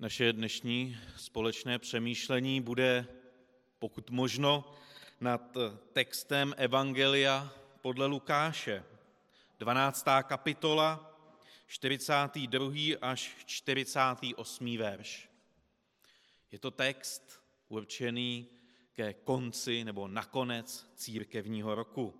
Naše dnešní společné přemýšlení bude, pokud možno, nad textem Evangelia podle Lukáše, 12. kapitola, 42. až 48. verš. Je to text určený ke konci nebo na konec církevního roku.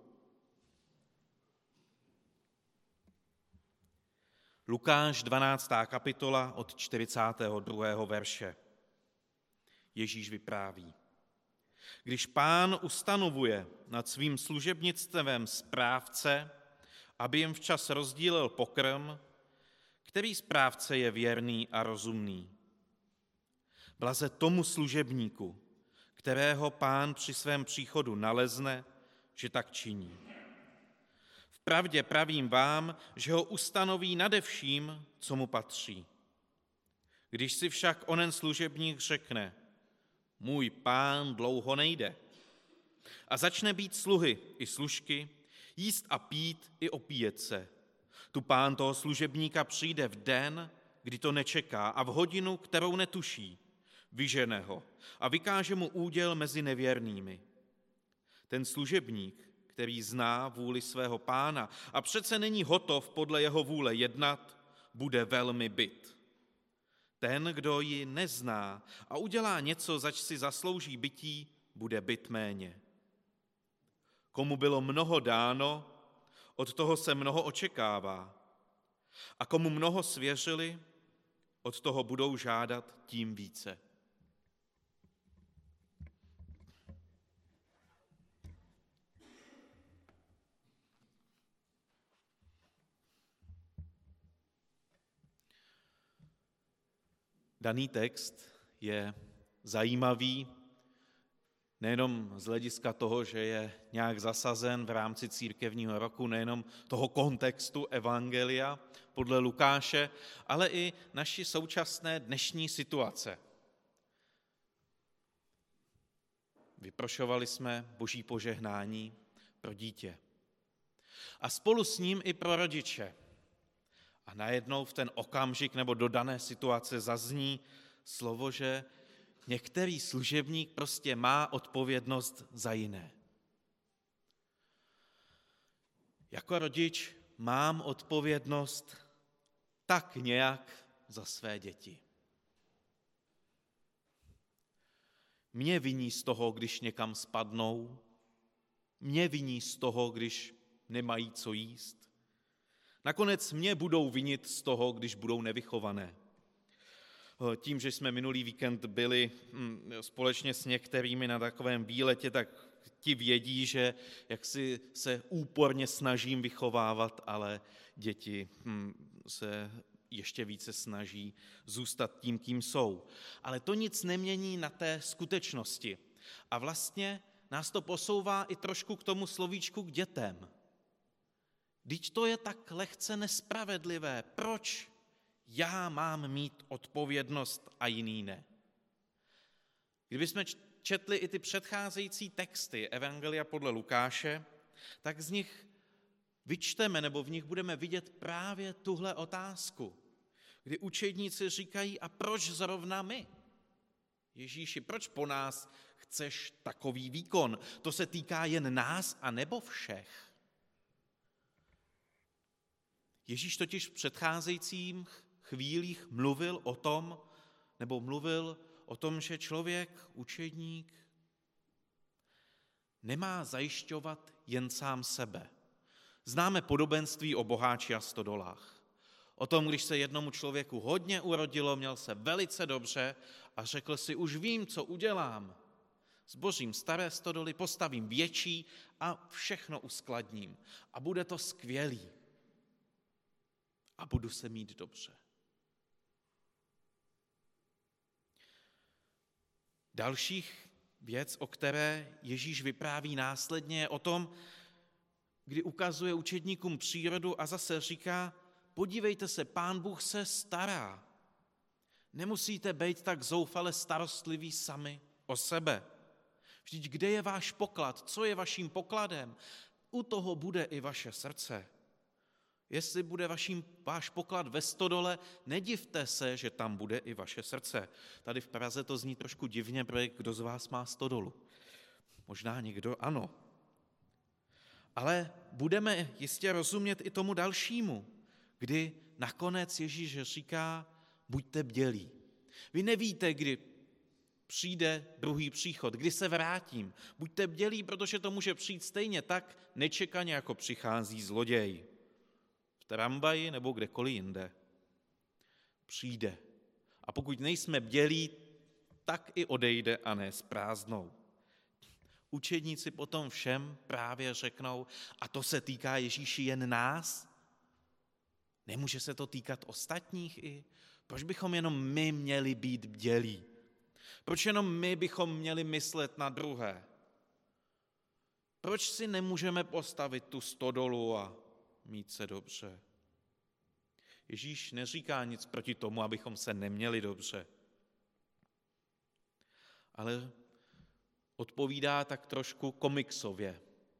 Lukáš 12. kapitola od 42. verše. Ježíš vypráví. Když Pán ustanovuje nad svým služebnictvem správce, aby jim včas rozdílel pokrm, který správce je věrný a rozumný? Blaze tomu služebníku, kterého Pán při svém příchodu nalezne, že tak činí. Vpravdě pravím vám, že ho ustanoví nade vším, co mu patří. Když si však onen služebník řekne, můj pán dlouho nejde, a začne být sluhy i služky, jíst a pít i opíjet se, tu pán toho služebníka přijde v den, kdy to nečeká a v hodinu, kterou netuší, vyžene ho a vykáže mu úděl mezi nevěrnými. Ten služebník, který zná vůli svého pána a přece není hotov podle jeho vůle jednat, bude velmi bit. Ten, kdo ji nezná a udělá něco, zač si zaslouží bití, bude bit méně. Komu bylo mnoho dáno, od toho se mnoho očekává. A komu mnoho svěřili, od toho budou žádat tím více. Daný text je zajímavý nejenom z hlediska toho, že je nějak zasazen v rámci církevního roku, nejenom toho kontextu Evangelia podle Lukáše, ale i naší současné dnešní situace. Vyprošovali jsme Boží požehnání pro dítě a spolu s ním i pro rodiče. A najednou v ten okamžik nebo do dané situace zazní slovo, že některý služebník prostě má odpovědnost za jiné. Jako rodič mám odpovědnost tak nějak za své děti. Mě viní z toho, když někam spadnou, mě viní z toho, když nemají co jíst. Nakonec mě budou vinit z toho, když budou nevychované. Tím, že jsme minulý víkend byli společně s některými na takovém výletě, tak ti vědí, že jaksi se úporně snažím vychovávat, ale děti se ještě více snaží zůstat tím, kým jsou. Ale to nic nemění na té skutečnosti. A vlastně nás to posouvá i trošku k tomu slovíčku k dětem. Vždyť to je tak lehce nespravedlivé. Proč já mám mít odpovědnost a jiný ne? Kdybychom četli i ty předcházející texty Evangelia podle Lukáše, tak z nich vyčteme nebo v nich budeme vidět právě tuhle otázku, kdy učedníci říkají, a proč zrovna my? Ježíši, proč po nás chceš takový výkon? To se týká jen nás a nebo všech? Ježíš totiž v předcházejících chvílích mluvil o tom, že člověk, učedník, nemá zajišťovat jen sám sebe. Známe podobenství o boháči a stodolách. O tom, když se jednomu člověku hodně urodilo, měl se velice dobře a řekl si, už vím, co udělám. Zbořím staré stodoly, postavím větší a všechno uskladním. A bude to skvělý. A budu se mít dobře. Dalších věc, o které Ježíš vypráví následně, je o tom, kdy ukazuje učedníkům přírodu a zase říká, podívejte se, Pán Bůh se stará. Nemusíte být tak zoufale starostliví sami o sebe. Vždyť kde je váš poklad? Co je vaším pokladem? U toho bude i vaše srdce. Jestli bude váš poklad ve stodole, nedivte se, že tam bude i vaše srdce. Tady v Praze to zní trošku divně, protože kdo z vás má stodolu? Možná někdo ano. Ale budeme jistě rozumět i tomu dalšímu, kdy nakonec Ježíš říká, buďte bdělí. Vy nevíte, kdy přijde druhý příchod, kdy se vrátím. Buďte bdělí, protože to může přijít stejně tak nečekaně, jako přichází zloděj. V tramvaji nebo kdekoliv jinde. Přijde. A pokud nejsme bdělí, tak i odejde a ne s prázdnou. Učedníci potom všem právě řeknou, a to se týká Ježíši jen nás? Nemůže se to týkat ostatních i? Proč bychom jenom my měli být bdělí? Proč jenom my bychom měli myslet na druhé? Proč si nemůžeme postavit tu stodolu a mít se dobře? Ježíš neříká nic proti tomu, abychom se neměli dobře. Ale odpovídá tak trošku komiksově.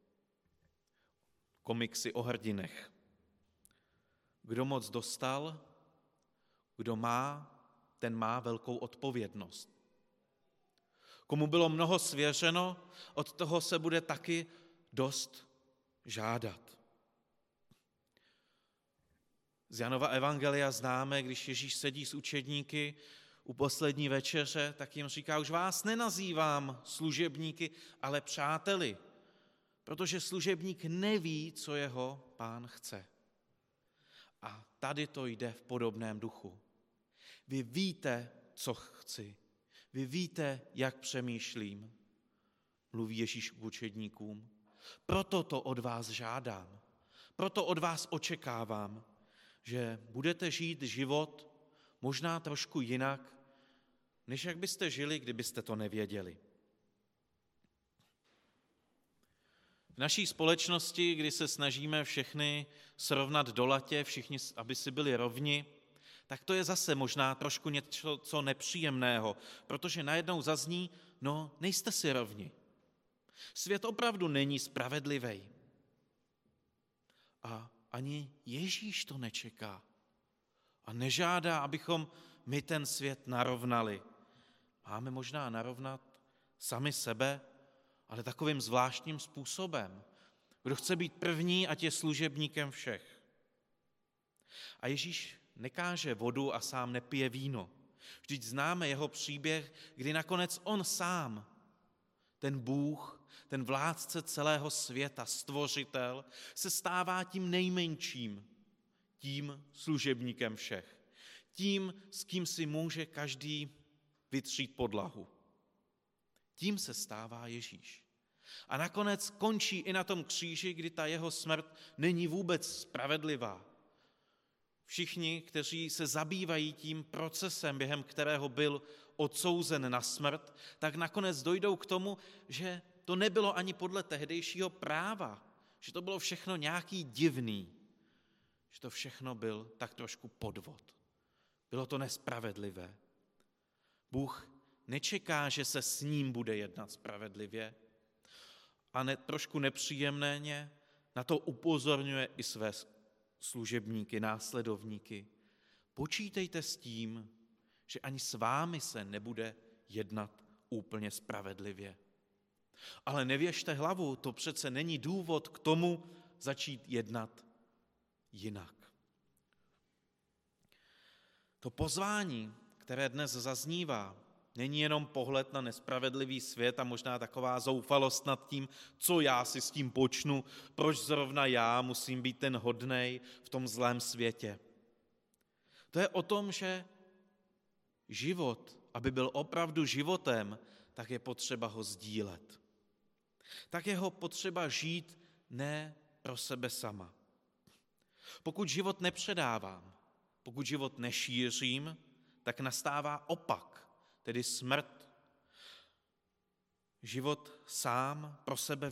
Komiksy o hrdinech. Kdo moc dostal, kdo má, ten má velkou odpovědnost. Komu bylo mnoho svěřeno, od toho se bude taky dost žádat. Z Janova evangelia známe, když Ježíš sedí s učedníky u poslední večeře, tak jim říká, už vás nenazývám služebníky, ale přáteli, protože služebník neví, co jeho pán chce. A tady to jde v podobném duchu. Vy víte, co chci. Vy víte, jak přemýšlím, mluví Ježíš k učedníkům. Proto to od vás žádám. Proto od vás očekávám, že budete žít život možná trošku jinak, než jak byste žili, kdybyste to nevěděli. V naší společnosti, kdy se snažíme všechny srovnat do latě, všichni, aby si byli rovni, tak to je zase možná trošku něco nepříjemného, protože najednou zazní, no nejste si rovni. Svět opravdu není spravedlivý. A ani Ježíš to nečeká. A nežádá, abychom my ten svět narovnali. Máme možná narovnat sami sebe, ale takovým zvláštním způsobem. Kdo chce být první, ať je služebníkem všech. A Ježíš nekáže vodu a sám nepije víno. Vždyť známe jeho příběh, kdy nakonec on sám, ten Bůh, ten vládce celého světa, stvořitel, se stává tím nejmenším, tím služebníkem všech. Tím, s kým si může každý vytřít podlahu. Tím se stává Ježíš. A nakonec končí i na tom kříži, kdy ta jeho smrt není vůbec spravedlivá. Všichni, kteří se zabývají tím procesem, během kterého byl odsouzen na smrt, tak nakonec dojdou k tomu, že to nebylo ani podle tehdejšího práva, že to bylo všechno nějaký divný, že to všechno byl tak trošku podvod. Bylo to nespravedlivé. Bůh nečeká, že se s ním bude jednat spravedlivě a trošku nepříjemně na to upozorňuje i své služebníky, následovníky. Počítejte s tím, že ani s vámi se nebude jednat úplně spravedlivě. Ale nevěžte hlavu, to přece není důvod k tomu začít jednat jinak. To pozvání, které dnes zaznívá, není jenom pohled na nespravedlivý svět a možná taková zoufalost nad tím, co já si s tím počnu, proč zrovna já musím být ten hodnej v tom zlém světě. To je o tom, že život, aby byl opravdu životem, tak je potřeba ho sdílet. Tak je ho potřeba žít ne pro sebe sama. Pokud život nepředávám, pokud život nešířím, tak nastává opak, tedy smrt. Život sám pro sebe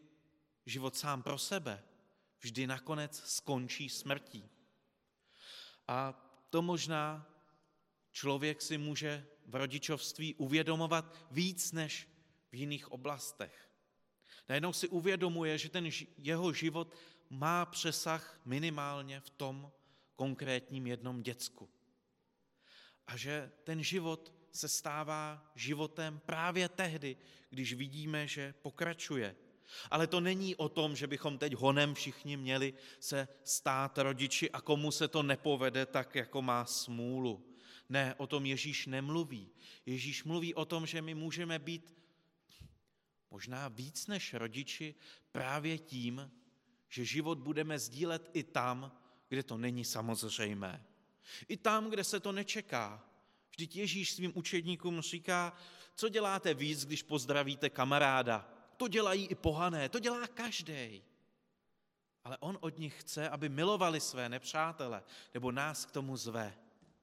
vždy nakonec skončí smrtí. A to možná člověk si může v rodičovství uvědomovat víc než v jiných oblastech. Najednou si uvědomuje, že ten jeho život má přesah minimálně v tom konkrétním jednom děcku. A že ten život se stává životem právě tehdy, když vidíme, že pokračuje. Ale to není o tom, že bychom teď honem všichni měli se stát rodiči a komu se to nepovede, tak jako má smůlu. Ne, o tom Ježíš nemluví. Ježíš mluví o tom, že my můžeme být možná víc než rodiči právě tím, že život budeme sdílet i tam, kde to není samozřejmé. I tam, kde se to nečeká. Vždyť Ježíš svým učedníkům říká, co děláte víc, když pozdravíte kamaráda. To dělají i pohané, to dělá každý. Ale on od nich chce, aby milovali své nepřátele, nebo nás k tomu zve.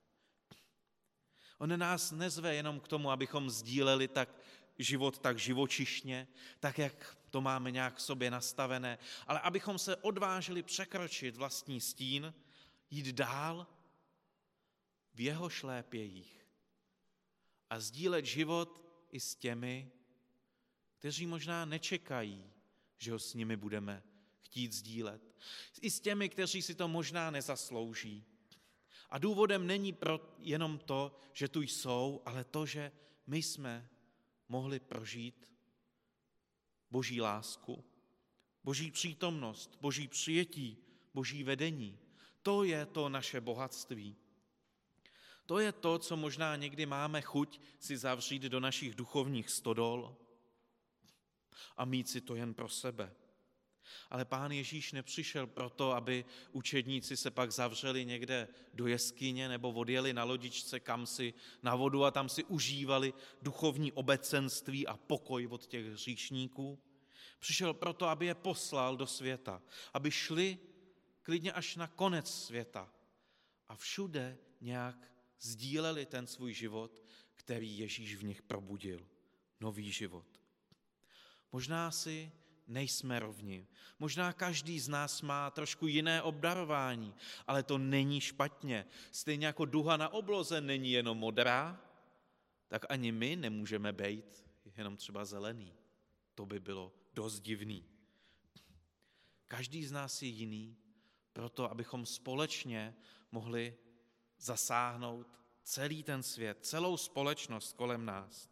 On nás nezve jenom k tomu, abychom sdíleli život tak živočišně, tak jak to máme nějak v sobě nastavené, ale abychom se odvážili překročit vlastní stín, jít dál v jeho šlépějích a sdílet život i s těmi, kteří možná nečekají, že ho s nimi budeme chtít sdílet. I s těmi, kteří si to možná nezaslouží. A důvodem není jenom to, že tu jsou, ale to, že my jsme mohli prožít Boží lásku, Boží přítomnost, Boží přijetí, Boží vedení. To je to naše bohatství. To je to, co možná někdy máme chuť si zavřít do našich duchovních stodol a mít si to jen pro sebe. Ale Pán Ježíš nepřišel proto, aby učedníci se pak zavřeli někde do jeskyně nebo odjeli na lodičce kamsi na vodu a tam si užívali duchovní obecenství a pokoj od těch hříšníků. Přišel proto, aby je poslal do světa, aby šli klidně až na konec světa a všude nějak sdíleli ten svůj život, který Ježíš v nich probudil. Nový život. Možná si nejsme rovni. Možná každý z nás má trošku jiné obdarování, ale to není špatně. Stejně jako duha na obloze není jenom modrá, tak ani my nemůžeme být jenom třeba zelený. To by bylo dost divný. Každý z nás je jiný, proto abychom společně mohli zasáhnout celý ten svět, celou společnost kolem nás.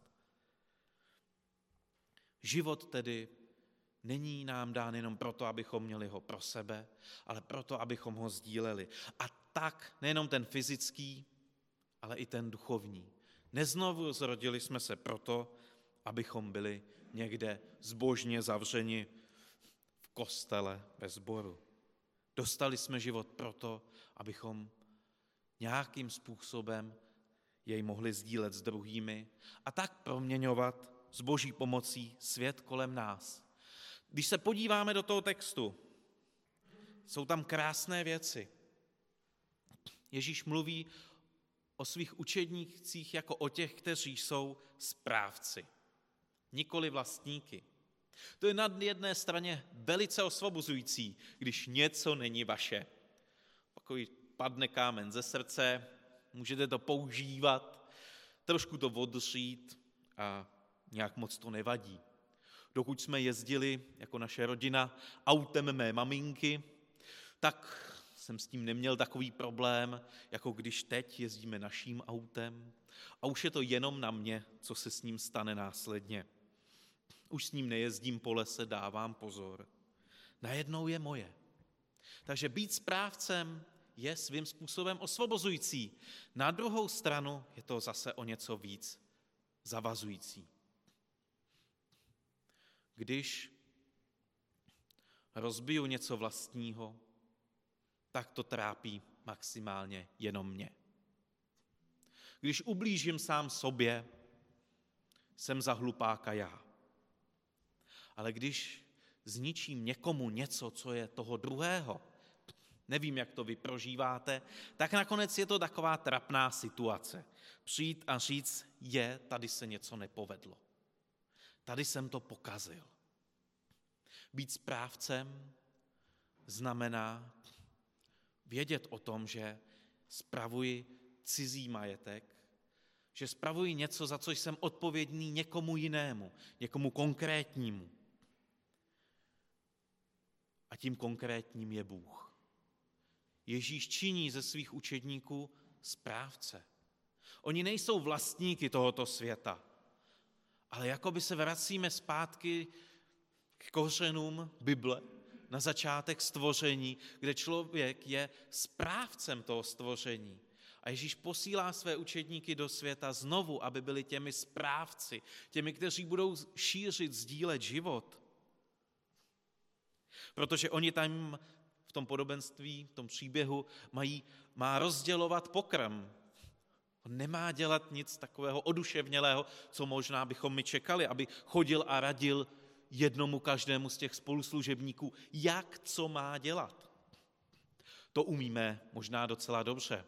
Život tedy není nám dán jenom proto, abychom měli ho pro sebe, ale proto, abychom ho sdíleli. A tak nejenom ten fyzický, ale i ten duchovní. Neznovu zrodili jsme se proto, abychom byli někde zbožně zavřeni v kostele ve sboru. Dostali jsme život proto, abychom nějakým způsobem jej mohli sdílet s druhými a tak proměňovat s Boží pomocí svět kolem nás. Když se podíváme do toho textu, jsou tam krásné věci. Ježíš mluví o svých učednících jako o těch, kteří jsou správci, nikoli vlastníky. To je na jedné straně velice osvobozující, když něco není vaše. Takový padne kámen ze srdce, můžete to používat, trošku to odřít a nějak moc to nevadí. Dokud jsme jezdili jako naše rodina autem mé maminky, tak jsem s tím neměl takový problém, jako když teď jezdíme naším autem a už je to jenom na mě, co se s ním stane následně. Už s ním nejezdím po lese, dávám pozor. Najednou je moje. Takže být správcem je svým způsobem osvobozující. Na druhou stranu je to zase o něco víc zavazující. Když rozbiju něco vlastního, tak to trápí maximálně jenom mě. Když ublížím sám sobě, jsem za hlupáka já. Ale když zničím někomu něco, co je toho druhého, nevím, jak to vy prožíváte, tak nakonec je to taková trapná situace. Přijít a říct, tady se něco nepovedlo. Tady jsem to pokazil. Být správcem znamená vědět o tom, že spravuji cizí majetek, že spravuji něco, za co jsem odpovědný někomu jinému, někomu konkrétnímu. A tím konkrétním je Bůh. Ježíš činí ze svých učedníků správce. Oni nejsou vlastníky tohoto světa, ale jakoby se vracíme zpátky k kořenům Bible, na začátek stvoření, kde člověk je správcem toho stvoření. A Ježíš posílá své učedníky do světa znovu, aby byli těmi správci, těmi, kteří budou šířit, sdílet život. Protože oni tam v tom podobenství, v tom příběhu má rozdělovat pokrm. On nemá dělat nic takového oduševnělého, co možná bychom my čekali, aby chodil a radil jednomu každému z těch spoluslužebníků, jak co má dělat. To umíme možná docela dobře.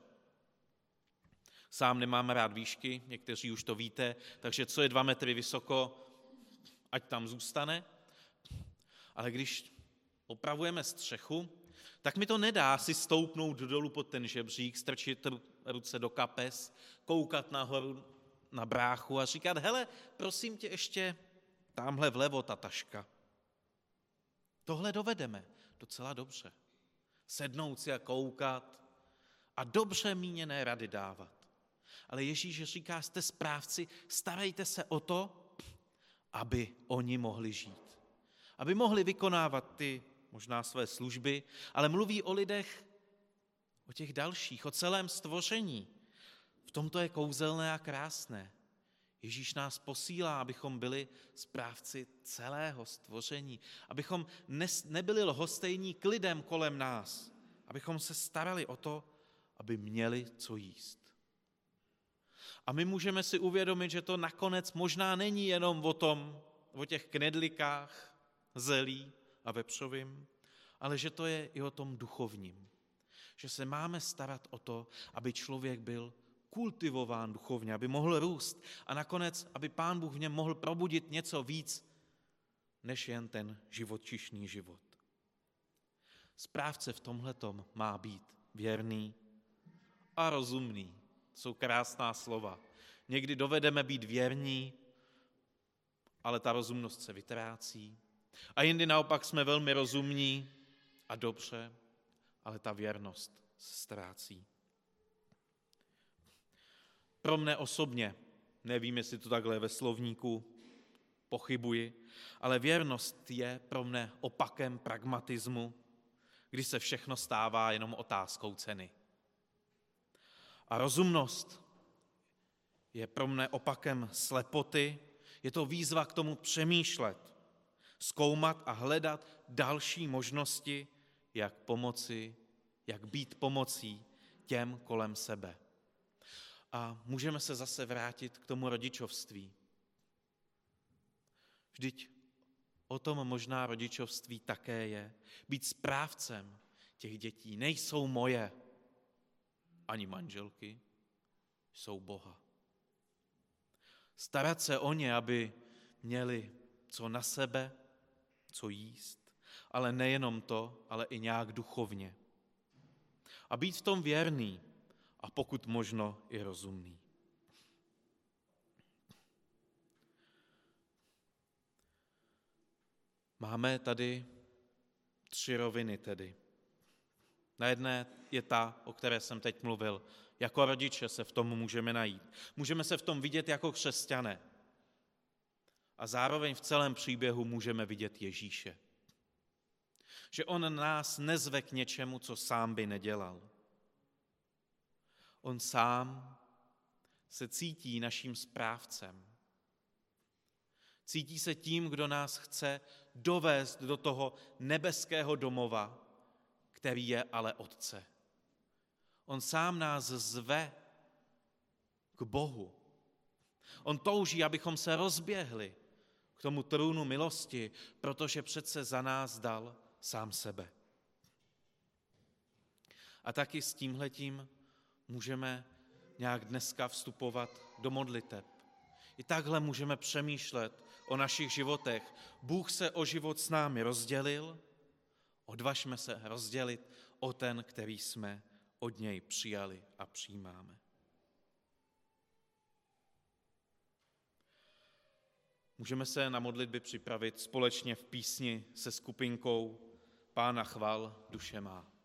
Sám nemám rád výšky, někteří už to víte, takže co je 2 metry vysoko, ať tam zůstane. Ale když opravujeme střechu, tak mi to nedá si stoupnout dolů pod ten žebřík, strčit ruce do kapes, koukat nahoru na bráchu a říkat, hele, prosím tě, ještě tamhle vlevo ta taška. Tohle dovedeme docela dobře. Sednout si a koukat a dobře míněné rady dávat. Ale Ježíš říká, jste správci, starejte se o to, aby oni mohli žít. Aby mohli vykonávat ty možná své služby, ale mluví o lidech, o těch dalších, o celém stvoření. V tomto je kouzelné a krásné. Ježíš nás posílá, abychom byli správci celého stvoření, abychom nebyli lhostejní k lidem kolem nás, abychom se starali o to, aby měli co jíst. A my můžeme si uvědomit, že to nakonec možná není jenom o těch knedlikách, zelí a vepřovým, ale že to je i o tom duchovním. Že se máme starat o to, aby člověk byl kultivován duchovně, aby mohl růst a nakonec, aby Pán Bůh v něm mohl probudit něco víc, než jen ten živočišný život. Správce v tomhletom má být věrný a rozumný. To jsou krásná slova. Někdy dovedeme být věrní, ale ta rozumnost se vytrácí. A jindy naopak jsme velmi rozumní a dobře, ale ta věrnost se ztrácí. Pro mne osobně, nevím, jestli to takhle je ve slovníku, pochybuji, ale věrnost je pro mne opakem pragmatismu, kdy se všechno stává jenom otázkou ceny. A rozumnost je pro mne opakem slepoty, je to výzva k tomu přemýšlet, zkoumat a hledat další možnosti, jak pomoci, jak být pomocí těm kolem sebe. A můžeme se zase vrátit k tomu rodičovství. Vždyť o tom možná rodičovství také je. Být správcem těch dětí nejsou moje, ani manželky, jsou Boha. Starat se o ně, aby měli co na sebe, co jíst, ale nejenom to, ale i nějak duchovně. A být v tom věrný a pokud možno i rozumný. Máme tady 3 roviny tedy. Na jedné je ta, o které jsem teď mluvil. Jako rodiče se v tom můžeme najít. Můžeme se v tom vidět jako křesťané. A zároveň v celém příběhu můžeme vidět Ježíše. Že on nás nezve k něčemu, co sám by nedělal. On sám se cítí naším správcem. Cítí se tím, kdo nás chce dovést do toho nebeského domova, který je ale Otce. On sám nás zve k Bohu. On touží, abychom se rozběhli k tomu trůnu milosti, protože přece za nás dal sám sebe. A taky s tímhletím můžeme nějak dneska vstupovat do modliteb. I takhle můžeme přemýšlet o našich životech. Bůh se o život s námi rozdělil, odvažme se rozdělit o ten, který jsme od něj přijali a přijímáme. Můžeme se na modlitby připravit společně v písni se skupinkou Pána chval duše má.